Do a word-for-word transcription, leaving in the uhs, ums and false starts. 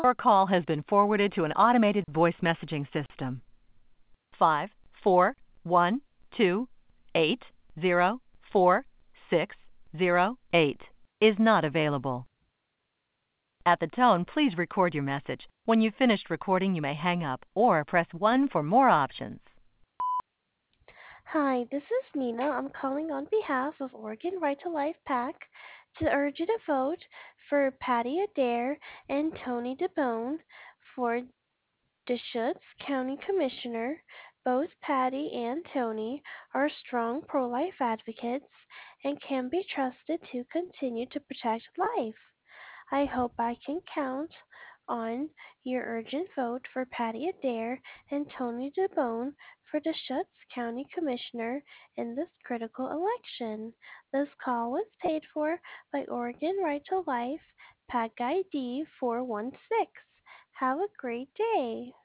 Your call has been forwarded to an automated voice messaging system. Five, four, one, two, eight, zero, four, six, zero, eight is not available. At the tone, please record your message. When you've finished recording, you may hang up or press one for more options. Hi, this is Nina. I'm calling on behalf of Oregon Right to Life PAC to urge you to vote for Patty Adair and Tony DeBone for Deschutes County Commissioner. Both Patty and Tony are strong pro life advocates and can be trusted to continue to protect life. I hope I can count on your urgent vote for Patty Adair and Tony DeBone for Deschutes County Commissioner in this critical election. This call was paid for by Oregon Right to Life, PAC I D four one six. Have a great day.